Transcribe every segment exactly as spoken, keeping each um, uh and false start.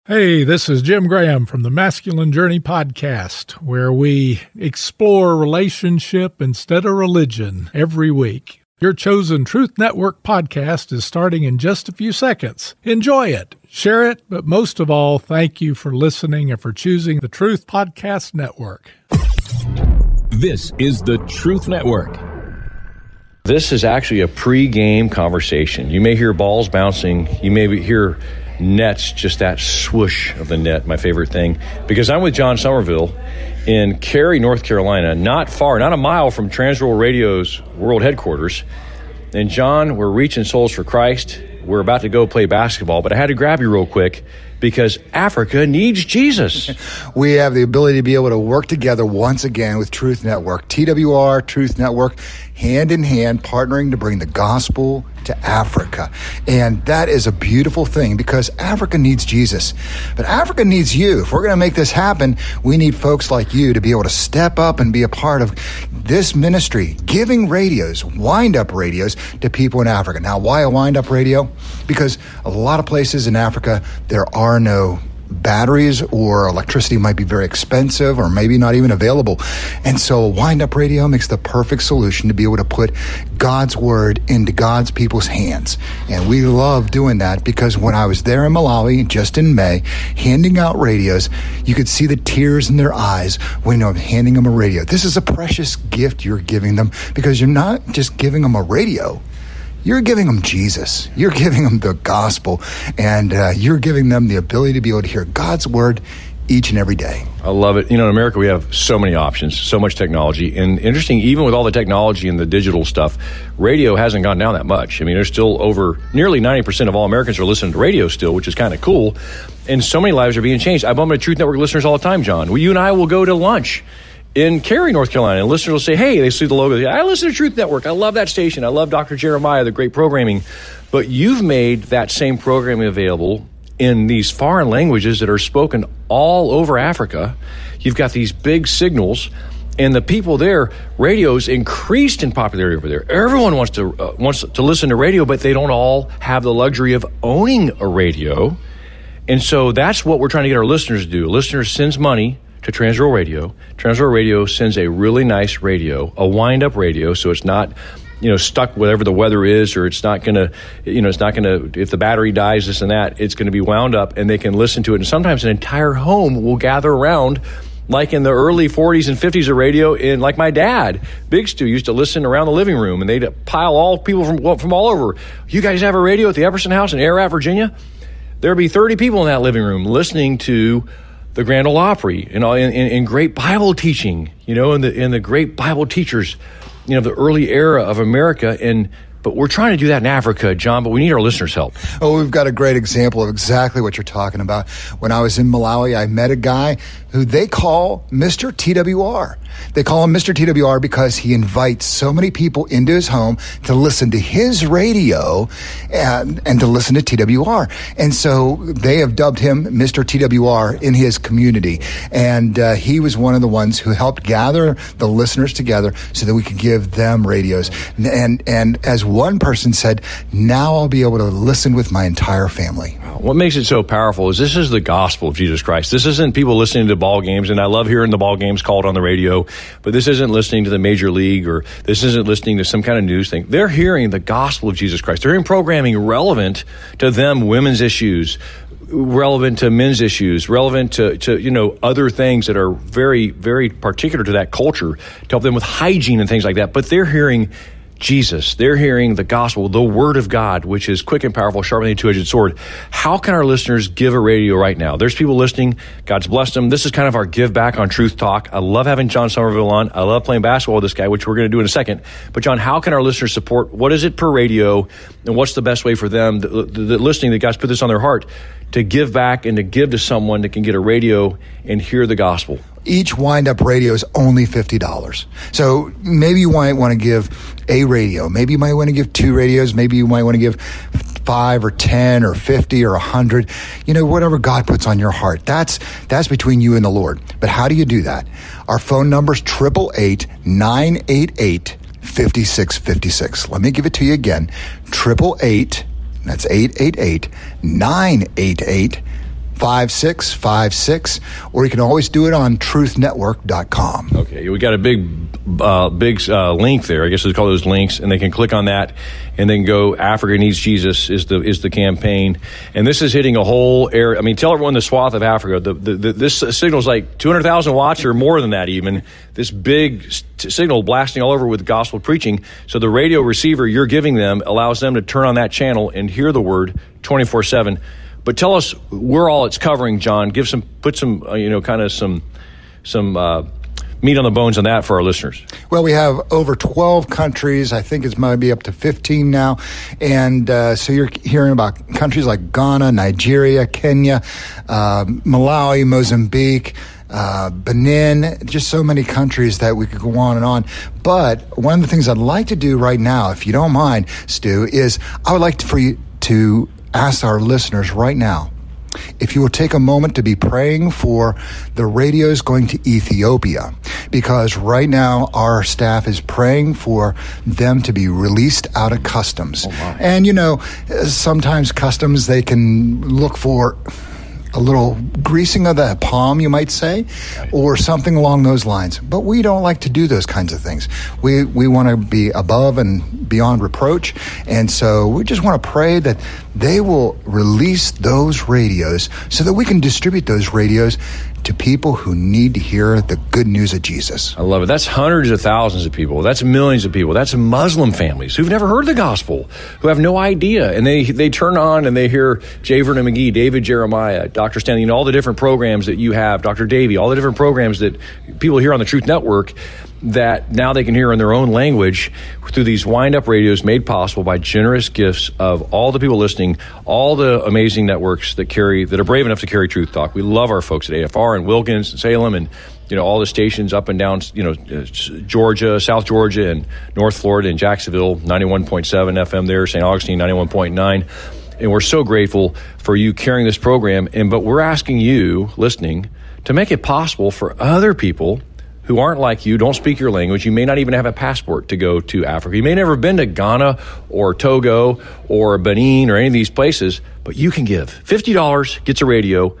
Hey, this is Jim Graham from the Masculine Journey podcast, where we explore relationship instead of religion every week. Your chosen Truth Network podcast is starting in just a few seconds. Enjoy it, share it, but most of all, thank you for listening and for choosing the Truth Podcast Network. This is the Truth Network. This is actually a pre-game conversation. You may hear balls bouncing. You may hear nets, just that swoosh of the net, my favorite thing. Because I'm with John Somerville in Cary, North Carolina, not far, not a mile from Transworld Radio's world headquarters. And John, we're reaching souls for Christ. We're about to go play basketball, but I had to grab you real quick because Africa needs Jesus. We have the ability to be able to work together once again with Truth Network, T W R, Truth Network, hand in hand, partnering to bring the gospel to Africa. And that is a beautiful thing because Africa needs Jesus. But Africa needs you. If we're going to make this happen, we need folks like you to be able to step up and be a part of this ministry, giving radios, wind-up radios to people in Africa. Now, why a wind-up radio? Because a lot of places in Africa, there are no batteries, or electricity might be very expensive or maybe not even available. And so a wind-up radio makes the perfect solution to be able to put God's word into God's people's hands. And we love doing that because when I was there in Malawi just in May, handing out radios, you could see the tears in their eyes when I'm handing them a radio. This is a precious gift you're giving them because you're not just giving them a radio. You're giving them Jesus. You're giving them the gospel, and uh, you're giving them the ability to be able to hear God's word each and every day. I love it. You know, in America, we have so many options, so much technology. And interesting, even with all the technology and the digital stuff, radio hasn't gone down that much. I mean, there's still over nearly ninety percent of all Americans are listening to radio still, which is kind of cool. And so many lives are being changed. I bump into Truth Network listeners all the time, John. Well, you and I will go to lunch in Cary, North Carolina, and listeners will say, hey, they see the logo. I listen to Truth Network. I love that station. I love Doctor Jeremiah, the great programming. But you've made that same programming available in these foreign languages that are spoken all over Africa. You've got these big signals, and the people there, radio's increased in popularity over there. Everyone wants to uh, wants to listen to radio, but they don't all have the luxury of owning a radio. And so that's what we're trying to get our listeners to do. A listener sends money to Transworld Radio. Transworld Radio sends a really nice radio, a wind-up radio, so it's not, you know, stuck whatever the weather is, or it's not going to, you know, it's not going to, if the battery dies, this and that, it's going to be wound up, and they can listen to it. And sometimes an entire home will gather around, like in the early forties and fifties of radio, in like my dad, Big Stu, used to listen around the living room, and they'd pile all people from from all over. You guys have a radio at the Epperson House in Ararat, Virginia? There'd be thirty people in that living room listening to the Grand Ole Opry, you know, in, in, in great Bible teaching, you know, in the in the great Bible teachers, you know, the early era of America. And but we're trying to do that in Africa, John, but we need our listeners' help. Oh, we've got a great example of exactly what you're talking about. When I was in Malawi, I met a guy who they call Mister T W R. They call him Mister T W R because he invites so many people into his home to listen to his radio and, and to listen to T W R. And so they have dubbed him Mister T W R in his community. And uh, he was one of the ones who helped gather the listeners together so that we could give them radios. And, and as one person said, now I'll be able to listen with my entire family. What makes it so powerful is this is the gospel of Jesus Christ. This isn't people listening to ball games, and I love hearing the ball games called on the radio, but this isn't listening to the major league, or this isn't listening to some kind of news thing. They're hearing the gospel of Jesus Christ. They're hearing programming relevant to them, women's issues, relevant to men's issues, relevant to, to, you know, other things that are very, very particular to that culture, to help them with hygiene and things like that. But they're hearing Jesus. They're hearing the gospel, the word of God, which is quick and powerful, sharper than a two-edged sword. How can our listeners give a radio right now? There's people listening. God's blessed them. This is kind of our give back on Truth Talk. I love having John Somerville on. I love playing basketball with this guy, which we're going to do in a second. But John, how can our listeners support? What is it per radio? And what's the best way for them, the, the, the listening, that God's put this on their heart, to give back and to give to someone that can get a radio and hear the gospel? Each wind-up radio is only fifty dollars. So maybe you might want to give a radio. Maybe you might want to give two radios. Maybe you might want to give five or ten or fifty or a hundred. You know, whatever God puts on your heart. That's that's between you and the Lord. But how do you do that? Our phone number is eight eight eight, nine eight eight, five six five six. Let me give it to you again. eight eight eight, that's eight eight eight, nine eight eight, five six five six, or you can always do it on truth network dot com. Okay, we got a big uh, big uh, link there. I guess they call those links, and they can click on that and then go Africa Needs Jesus is the is the campaign. And this is hitting a whole area. I mean, tell everyone the swath of Africa. The, the, the, this signal is like two hundred thousand watts or more than that even. This big st- signal blasting all over with gospel preaching. So the radio receiver you're giving them allows them to turn on that channel and hear the word twenty-four seven. But tell us where all it's covering, John. Give some, put some, uh, you know, kind of some, some uh, meat on the bones on that for our listeners. Well, we have over twelve countries. I think it's maybe up to fifteen now. And uh, so you're hearing about countries like Ghana, Nigeria, Kenya, uh, Malawi, Mozambique, uh, Benin, just so many countries that we could go on and on. But one of the things I'd like to do right now, if you don't mind, Stu, is I would like to, for you to ask our listeners right now, if you will take a moment to be praying for the radios going to Ethiopia, because right now our staff is praying for them to be released out of customs. Oh my. And, you know, sometimes customs, they can look for a little greasing of the palm, you might say, right, or something along those lines. But we don't like to do those kinds of things. We we want to be above and beyond reproach. And so we just want to pray that they will release those radios so that we can distribute those radios to people who need to hear the good news of Jesus. I love it. That's hundreds of thousands of people. That's millions of people. That's Muslim families who've never heard the gospel, who have no idea. And they they turn on and they hear J. Vernon McGee, David Jeremiah, Doctor Stanley, you know, all the different programs that you have, Doctor Davey, all the different programs that people hear on the Truth Network that now they can hear in their own language through these wind-up radios made possible by generous gifts of all the people listening, all the amazing networks that carry, that are brave enough to carry Truth Talk. We love our folks at A F R and Wilkins and Salem and, you know, all the stations up and down, you know, Georgia, South Georgia and North Florida and Jacksonville, ninety-one point seven F M there, Saint Augustine, ninety-one point nine. And we're so grateful for you carrying this program. And but we're asking you, listening, to make it possible for other people who aren't like you, don't speak your language. You may not even have a passport to go to Africa. You may never have been to Ghana or Togo or Benin or any of these places, but you can give. fifty dollars gets a radio.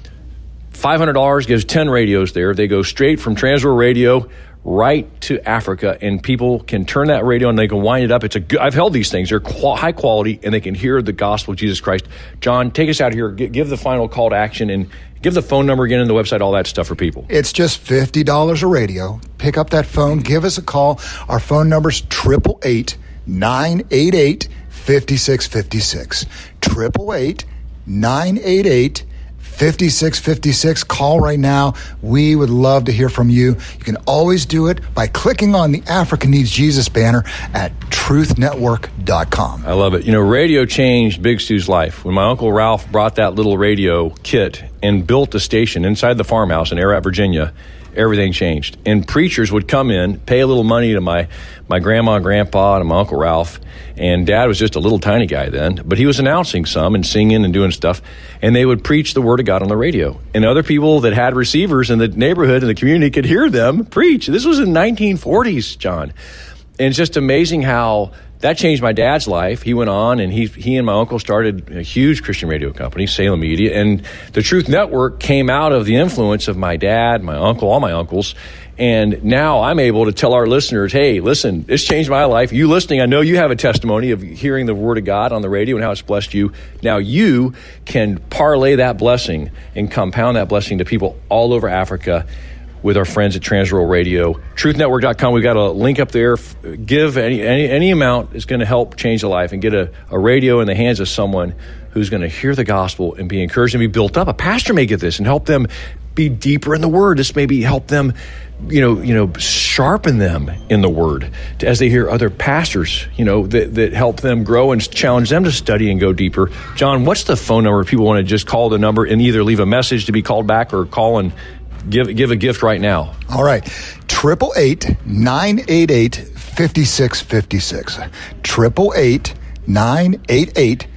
five hundred dollars gives ten radios there. They go straight from Transworld Radio right to Africa, and people can turn that radio and they can wind it up. It's a good, I've held these things. They're qual- high quality, and they can hear the gospel of Jesus Christ. John, take us out of here. G- give the final call to action and give the phone number again and the website, all that stuff for people. It's just fifty dollars a radio. Pick up that phone. Give us a call. Our phone number's eight eight eight, nine eight eight, five six five six. eight eight eight, nine eight eight, five six five six. Call right now. We would love to hear from you. You can always do it by clicking on the Africa Needs Jesus banner at truth network dot com. I love it. You know, radio changed Big Stu's life. When my Uncle Ralph brought that little radio kit and built a station inside the farmhouse in Ararat, Virginia, everything changed. And preachers would come in, pay a little money to my, my grandma and grandpa and my Uncle Ralph. And Dad was just a little tiny guy then, but he was announcing some and singing and doing stuff. And they would preach the word of God on the radio. And other people that had receivers in the neighborhood and the community could hear them preach. This was in nineteen forties, John. And it's just amazing how that changed my dad's life. He went on and he he and my uncle started a huge Christian radio company, Salem Media. And the Truth Network came out of the influence of my dad, my uncle, all my uncles. And now I'm able to tell our listeners, hey, listen, this changed my life. You listening, I know you have a testimony of hearing the word of God on the radio and how it's blessed you. Now you can parlay that blessing and compound that blessing to people all over Africa with our friends at Transworld Radio. truth network dot com, we've got a link up there. Give any any, any amount is going to help change a life, and get a, a radio in the hands of someone who's going to hear the gospel and be encouraged and be built up. A pastor may get this and help them be deeper in the word. This maybe help them, you know, you know, sharpen them in the word to, as they hear other pastors, you know, that, that help them grow and challenge them to study and go deeper. John, what's the phone number if people want to just call the number and either leave a message to be called back or call and Give give a gift right now. All right. eight eight eight, nine eight eight, five six five six. eight eight eight, nine eight eight,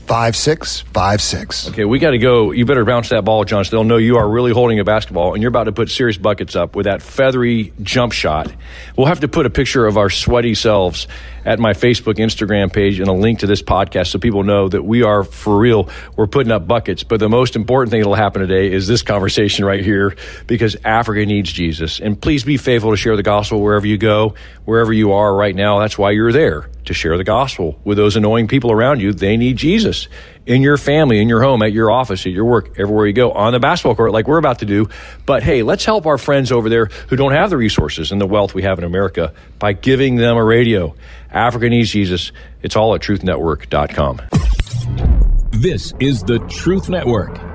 five six five six. Okay, we got to go. You better bounce that ball, John, so they'll know you are really holding a basketball, and you're about to put serious buckets up with that feathery jump shot. We'll have to put a picture of our sweaty selves at my Facebook, Instagram page, and a link to this podcast so people know that we are, for real, we're putting up buckets. But the most important thing that will happen today is this conversation right here, because Africa needs Jesus. And please be faithful to share the gospel wherever you go, wherever you are right now. That's why you're there, to share the gospel with those annoying people around you. They need Jesus in your family, in your home, at your office, at your work, everywhere you go, on the basketball court like we're about to do. But hey, let's help our friends over there who don't have the resources and the wealth we have in America by giving them a radio. Africa needs Jesus. It's all at truth network dot com. This is the Truth Network.